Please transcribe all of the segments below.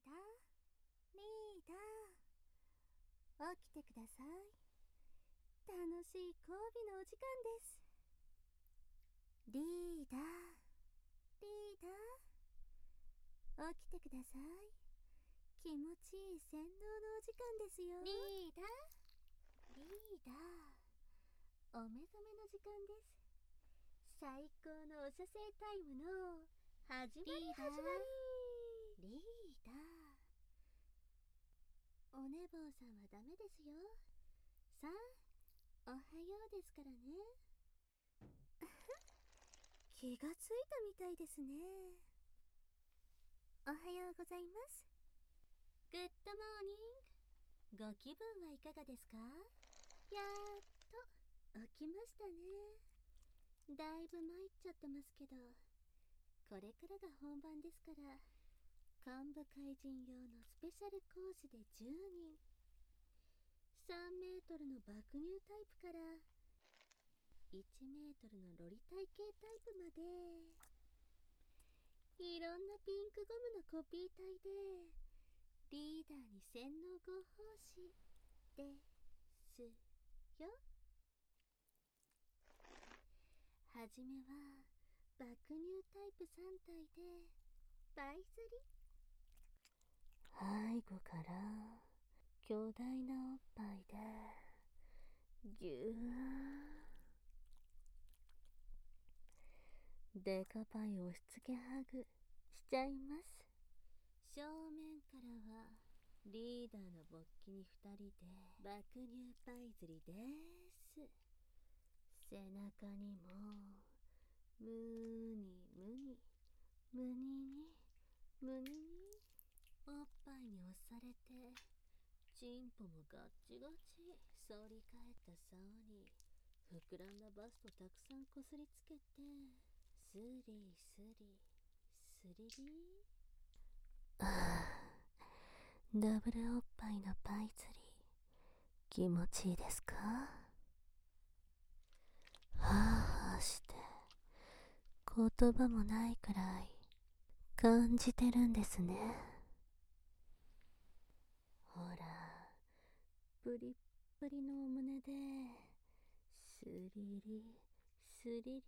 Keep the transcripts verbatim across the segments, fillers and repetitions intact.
ダー、リーダー、起きてください。楽しい交尾のお時間です。リーダー、リーダー、起きてください。気持ちいい洗脳のお時間ですよ。リーダー、リーダー、お目覚めの時間です。最高のお射精タイムの始まり始まり。リーダー、お寝坊さんはダメですよ。さあ、おはようですからね。気がついたみたいですね。おはようございます。グッドモーニング。ご気分はいかがですか？やーっと起きましたね。だいぶ参っちゃってますけど、これからが本番ですから、幹部怪人用のスペシャルコースでじゅうにん、さんメートルの爆乳タイプからいちメートルのロリ体系タイプまで、いろんなピンクゴムのコピー体でリーダーに洗脳合法師ですよ。はじめは爆乳タイプさん体でバイ釣り、背後から巨大なおっぱいでぎゅー、デカパイ押し付けハグしちゃいます。正面からはリーダーの勃起にふたりで爆乳パイ釣りです。背中にもムニムニムニにムニにおっぱいに押されて、チンポもガッチガチ、反り返った竿に膨らんだバストたくさんこすりつけて、スリスリスリリー。ダブルおっぱいのパイ釣り気持ちいいですか？はぁはぁして言葉もないくらい感じてるんですね。ほら、プリップリのお胸でスリリスリリ、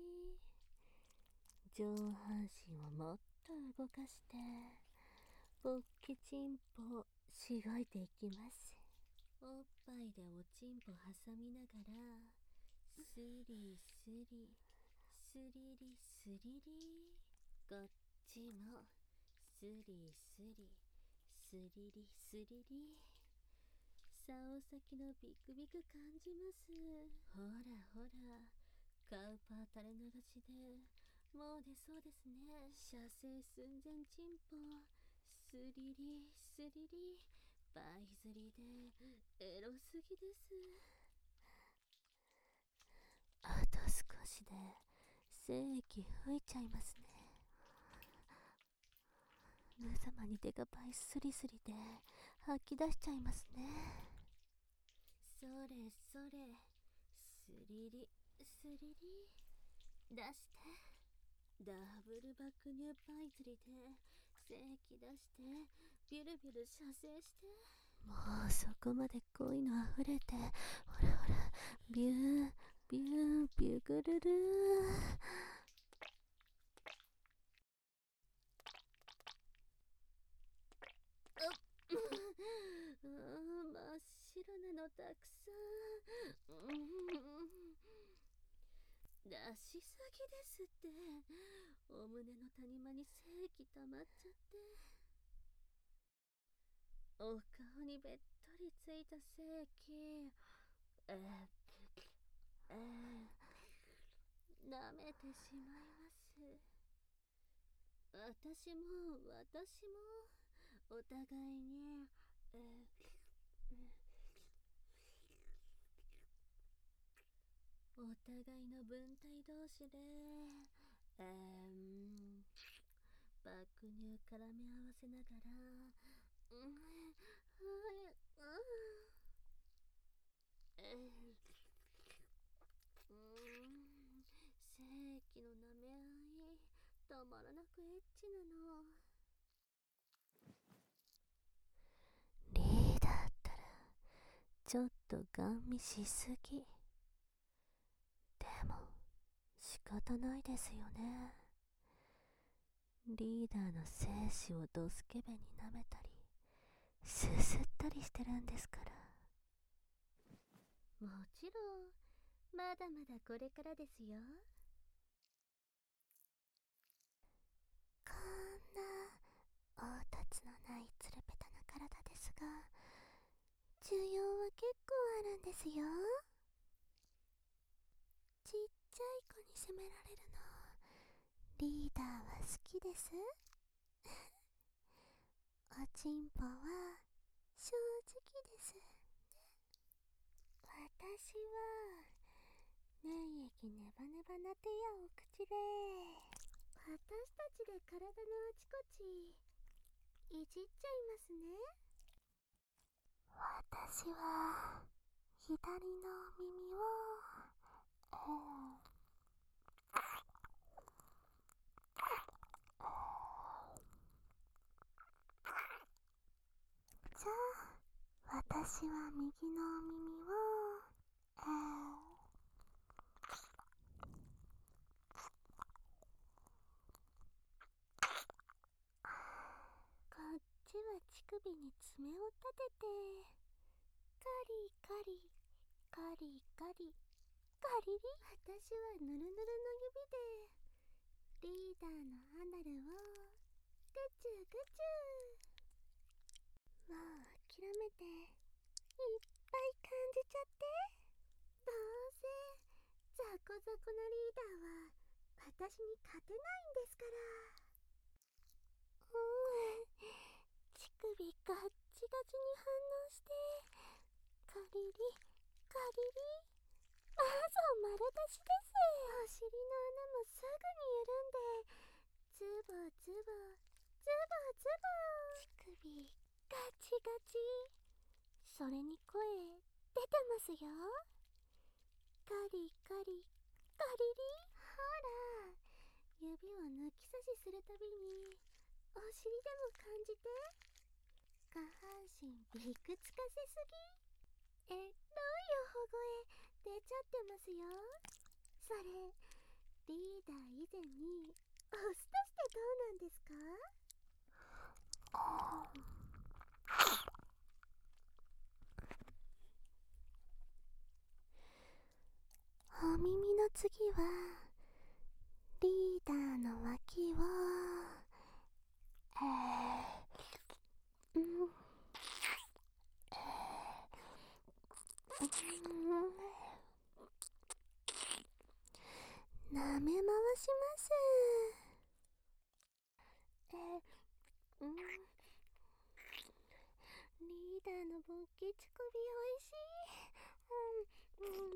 上半身をもっと動かして勃起チンポをしごいていきます。おっぱいでおちんぽ挟みながらスリスリスリリスリリ、こっちもスリスリスリリスリリ、竿先のビクビク感じます。ほらほら、カウパー垂れ流しでもう出そうですね。射精寸前チンポスリリスリリ、バイ釣りでエロすぎです。あと少しで精液吹いちゃいますね。無様にデカパイスリスリで吐き出しちゃいますね。それそれ、スリリスリリ、出して。ダブル爆乳パイ釣りで精液出してビュルビュル射精して。もうそこまで恋のあふれて、ほらほら、ビュービュービュグルルー。うーん、真っ白なのたくさん。うん、出しすぎですって。お胸の谷間に精液溜まっちゃって、お顔にべっとりついた精液、えー、えー、舐めてしまいます。私も私もお互いに、えー、お互いの分体同士で、えー、爆乳絡め合わせながら、うん、はい、うん、えー、うーん、精液の舐め合い、たまらなくエッチなの。 ちょっとガン見しすぎ。でも仕方ないですよね。リーダーの精子をドスケベに舐めたりすすったりしてるんですから。もちろんまだまだこれからですよ。こんな凹凸のないつるぺたな体ですが、需要は結構あるんですよ。ちっちゃい子に責められるのリーダーは好きです。おちんぽは正直です。私は粘液ネバネバな手やお口で私たちで体のあちこちいじっちゃいますね。私は左の耳を、えーじゃあ私は右の耳を、えーこっちは乳首に爪を立ててカリカリカリカリカリリ。私はヌルヌルの指でリーダーのアナルをグチュグチュ。もう諦めていっぱい感じちゃって。どうせザコザコなリーダーは私に勝てないんですから。うん、乳首ガッチガチに反応してカリリカリリ、マゾ丸出しです。お尻の穴もすぐに緩んでズボズボズボズボ。乳首ガチガチ。それに声出てますよ。カリカリカリリ。ほら指を抜き差しするたびにお尻でも感じて。下半身びくつかせすぎ。えろいお声出ちゃってますよ。それリーダー以前にオスとしてどうなんですか？お耳の次はリーダーの脇を、えー、うん、えー、うん、舐め回します。えー、うん、リーダーの勃起乳首おいしい。うん、うん、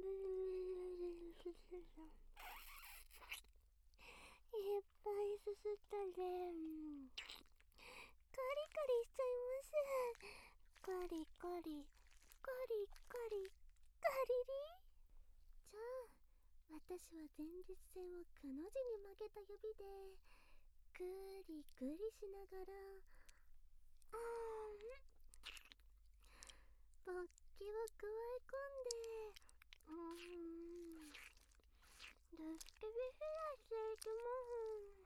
いっぱいすすったで、うん、カリカリしちゃいます。カリカリカリカリカリリ。じゃあ私は前立腺をくの字に曲げた指でグリグリしながら、あーん、勃起を加え込んで、うーん、ルスケビフラしていきます。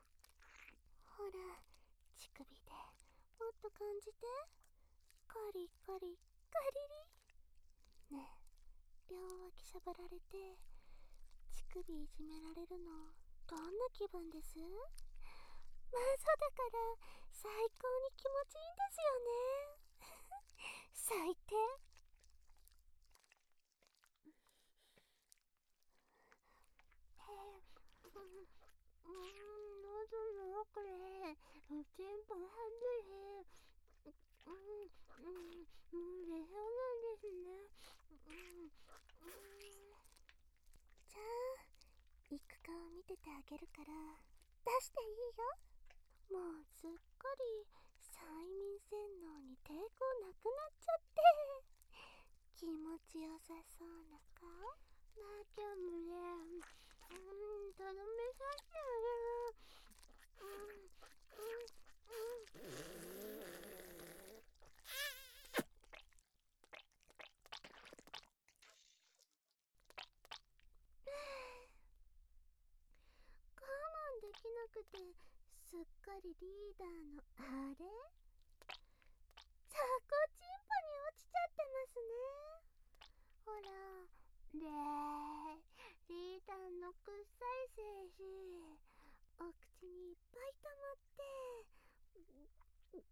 ほら乳首でもっと感じて。カリカリカリリ。ねえ、両脇しゃぶられて乳首いじめられるのどんな気分です？マゾだから最高に気持ちいいんですよね。最低。えー、うん、うん、喉の奥でおちんぽはずれ、うん、うん、もう出そうなんですね。うん、うん、じゃあ行く顔見ててあげるから出していいよ。もうすっかり催眠洗脳に抵抗なくなっちゃって気持ちよさそうな顔。なきゃむれ、うん、とどめさせてあげる。うん、うん、うん。 すっかりリーダーのあれ、ザコチンポに落ちちゃってますね。ほら、れー、リーダーの臭い精子、お口にいっぱい溜まって、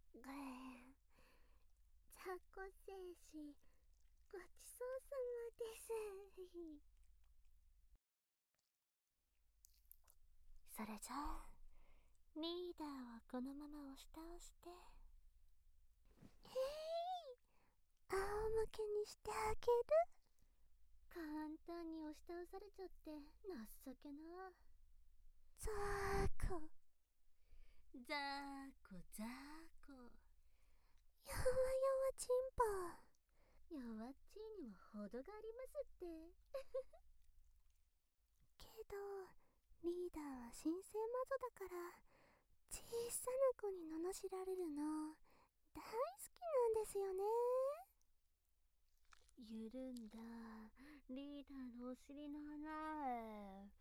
ぐー、ザコ精子、ごちそうさまです。それじゃあ、リーダーはこのまま押し倒して、へい、仰向けにしてあげる。簡単に押し倒されちゃって情けな。ザーコ、ザーコ、ザーコ。弱々チンポ。弱っちいには程がありますって。けど、リーダーは神聖魔女だから、小さな子に罵られるの大好きなんですよね。緩んだリーダーのお尻の穴へ。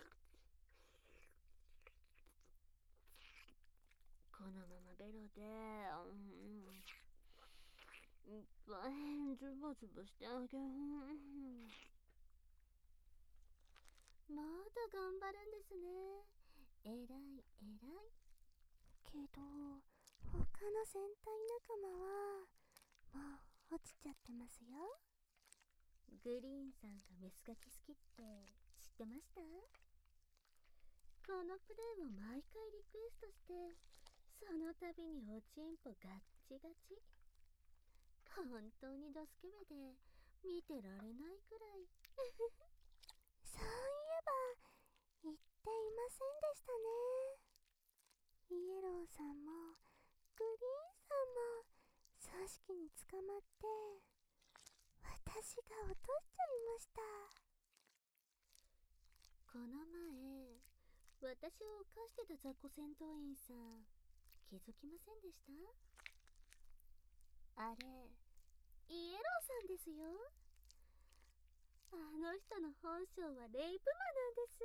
このままベロで、うん、いっぱいズボズボしてあげる。まだ頑張るんですね。えらいえらい。けど他の戦隊仲間はもう落ちちゃってますよ。グリーンさんがメスガキ好きって知ってました？このプレイを毎回リクエストして、その度におちんぽガッチガチ。本当にドスケベで見てられないくらい。そういえば言っていませんでしたね。イエローさんもグリーンさんも組織に捕まって私が落としちゃいました。この前私を犯してた雑魚戦闘員さん気づきませんでした？あれイエローさんですよ。あの人の本性はレイプ魔なんです。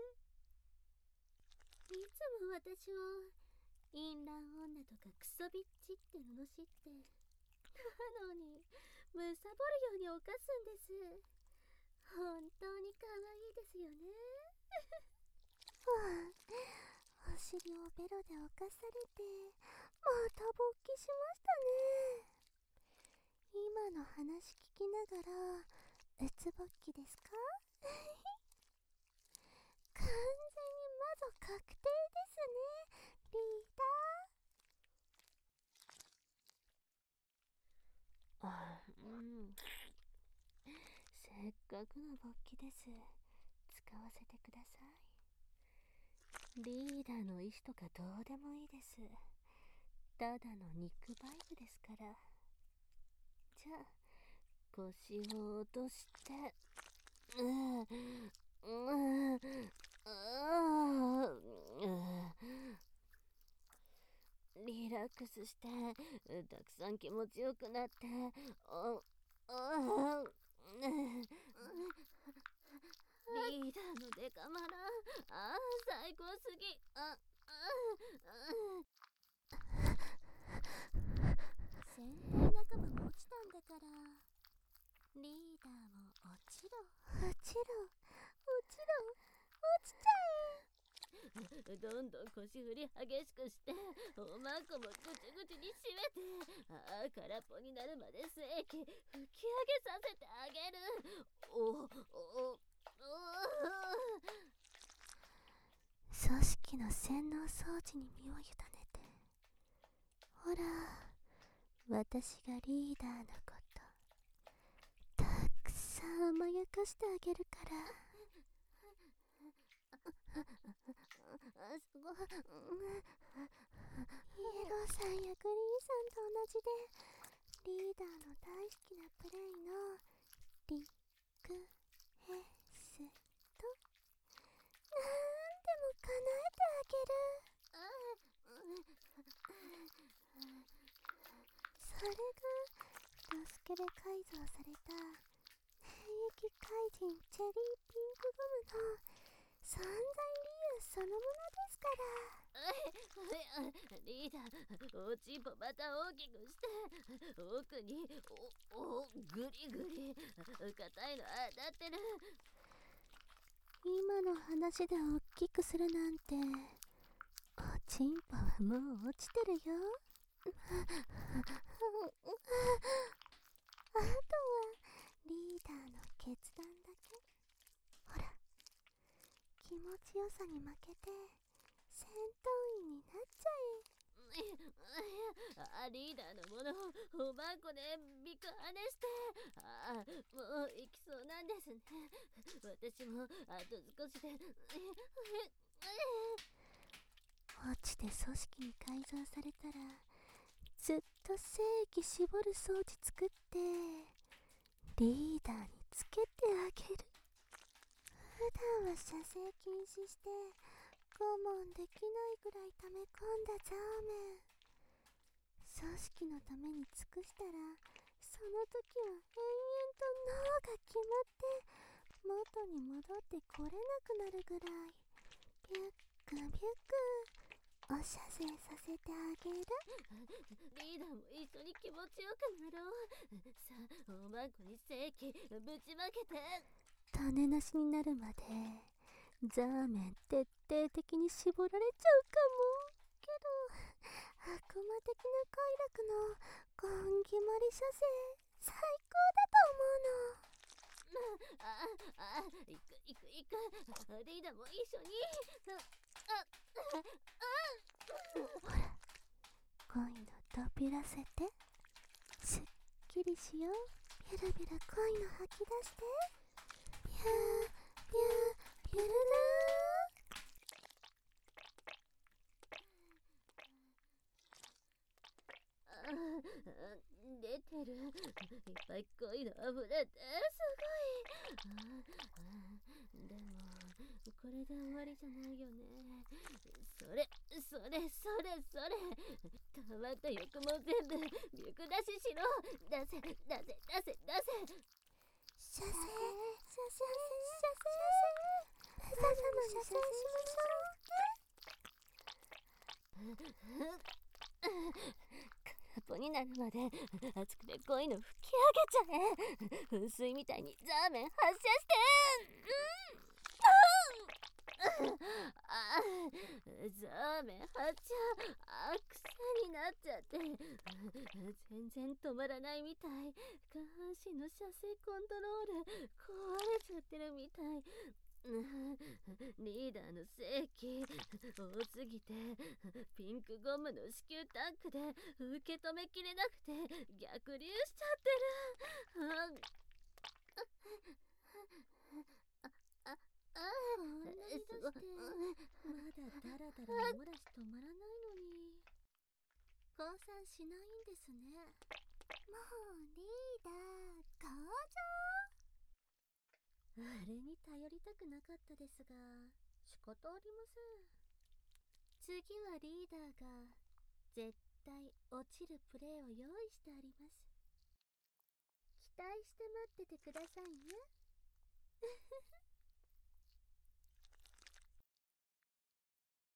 いつも私を淫乱女とかクソビッチって罵って、なのにむさぼるように犯すんです。本当に可愛いですよね。お尻をベロで犯されてまた勃起しましたね。今の話聞きながらうつぼっきですか？完全に魔女確定ですね、リーダー。あ、うん。せっかくの勃起です。使わせてください。リーダーの意思とかどうでもいいです。ただの肉バイブですから。じゃあ腰を落として、うー、うー、うー、リラックスしてたくさん気持ちよくなって、お、あ、リーダーのデカマラ、あー最高すぎ。あ、あ、戦隊仲間も落ちたんだから、リーダーも落ちろ落ちろ落ちろ落ちちゃえ。どんどん腰振り激しくして、おまんこもぐちぐちに締めて、ああ空っぽになるまで精液吹き上げさせてあげる。おおお組織の洗脳装置に身を委ねて、ほら私がリーダーのことたくさん甘やかしてあげるから。すごい。イエローさんやグリーンさんと同じでリーダーの大好きなプレイのリクエストなんでも叶えてあげる。それがドスケベ改造された兵役怪人チェリーピンクゴムの存在理由そのものですから。 リーダー、おちんぽまた大きくして。奥に、お、お、ぐりぐり。硬いの当たってる。今の話で大きくするなんて、おちんぽはもう落ちてるよ。あとはリーダーの決断だけ。ほら、気持ちよさに負けて戦闘員になっちゃえ。あ、リーダーのものをおばんこでビクハネして。あ、もう行きそうなんですね。私もあと少しで。落ちて組織に改造されたらずっと精液絞る装置作ってリーダーにつけてあげる。普段は射精禁止して我慢できないぐらい溜め込んだザーメン。組織のために尽くしたらその時は延々と脳が決まって元に戻ってこれなくなるぐらいビュックビュックお射精させてあげる。リーダーも一緒に気持ちよくなろう。さあ、おまんこに正規ぶちまけて。種なしになるまでザーメン徹底的に絞られちゃうかも。けど悪魔的な快楽のゴン決まり射精最高だと思うの。ああ、あ、行く行く行く。リーダーも一緒に。あ、あ、あ、ほら、恋の飛びらせて。すっきりしよう。ビュラビュラ恋の吐き出して。ビュービュービュルルー。あ、出てる。いっぱい恋の油ってすごい。ああ、でもこれで終わりじゃないよね。それそれそれそれ溜まった欲も全部ビク出ししろ。出せ出せ出せ出せ。射精射精射精射精様に射精しましょう。空っぽになるまで熱くて恋の吹き上げちゃえ。噴水みたいにザーメン発射して。うん、うん、あ、ザーメン発射。あ、癖になっちゃって全然止まらないみたい。下半身の射精コントロール壊れちゃってるみたい。リーダーの正規多すぎてピンクゴムの子宮タンクで受け止めきれなくて逆流しちゃってる。あああ、こんなに出してまだダラダラ漏らし止まらないのに降参しないんですね。もうリーダー登場。あれに頼りたくなかったですが仕方ありません。次はリーダーが絶対落ちるプレーを用意してあります。期待して待っててくださいね。